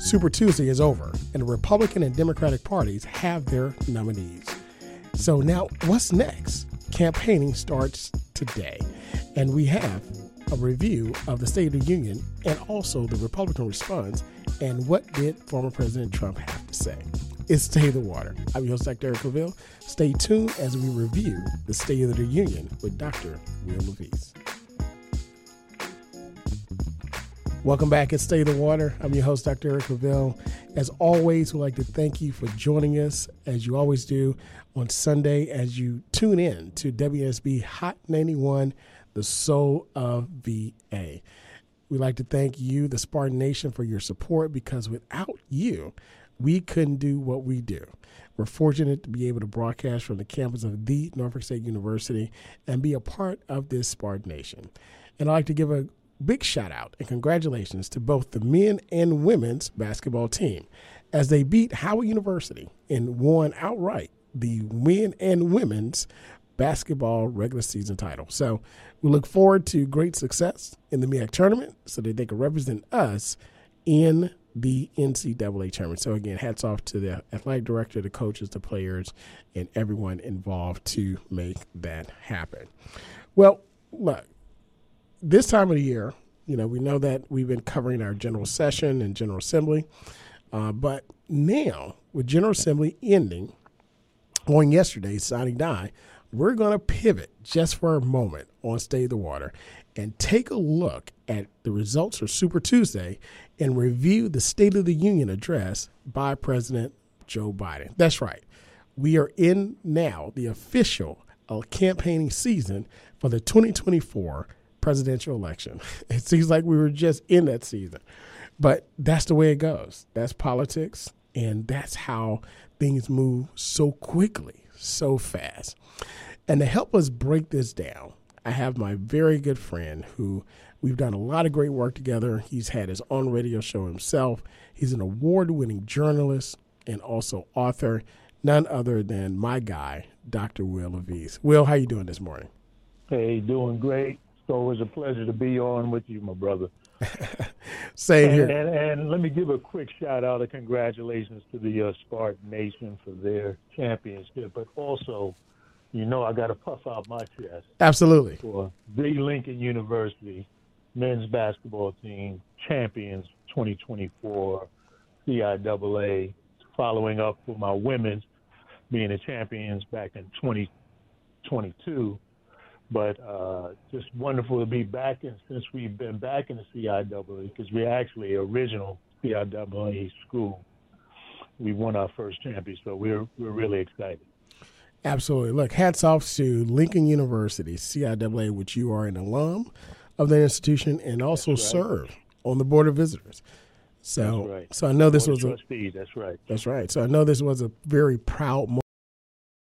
Super Tuesday is over, and the Republican and Democratic parties have their nominees. So now, what's next? Campaigning starts today, and we have a review of the State of the Union and also the Republican response and what did former President Trump have to say. It's Stay the Water. I'm your host, Dr. Eric LaVille. Stay tuned as we review the State of the Union with Dr. Will Levis. Welcome back at Stay the Water. I'm your host, Dr. Eric LaVille. As always, we'd like to thank you for joining us, as you always do, on Sunday as you tune in to WSB Hot 91, the soul of VA. We'd like to thank you, the Spartan Nation, for your support, because without you, we couldn't do what we do. We're fortunate to be able to broadcast from the campus of the Norfolk State University and be a part of this Spartan Nation. And I'd like to give a big shout out and congratulations to both the men and women's basketball team as they beat Howard University and won outright the men and women's basketball regular season title. So we look forward to great success in the MEAC tournament so that they can represent us in the NCAA tournament. So again, hats off to the athletic director, the coaches, the players, and everyone involved to make that happen. Well, look, this time of the year, we know that we've been covering our General Session and General Assembly, but now with General Assembly ending on yesterday, signing die, we're going to pivot just for a moment on Stay the Water and take a look at the results for Super Tuesday and review the State of the Union address by President Joe Biden. That's right. We are in now the official campaigning season for the 2024 presidential election. It seems like we were just in that season, but that's the way it goes. That's politics, and that's how things move so quickly, so fast. And to help us break this down, I have my very good friend who we've done a lot of great work together. He's had his own radio show himself. He's an award-winning journalist and also author, none other than my guy, Dr. Will Levis. Will, how you doing this morning? Hey, doing great. It's always a pleasure to be on with you, my brother. Same here. And let me give a quick shout out and congratulations to the Spartan Nation for their championship, but also, I got to puff out my chest. Absolutely. For the Lincoln University men's basketball team champions 2024 CIAA, following up for my women's being the champions back in 2022. But just wonderful to be back, and since we've been back in the CIAA, because we're actually original CIAA school, we won our first championship, so we're really excited. Absolutely. Look, hats off to Lincoln University, CIAA, which you are an alum of that institution and also serve on the Board of Visitors. So, That's right. So I know this Board was of Trustees, that's right. That's right. So I know this was a very proud moment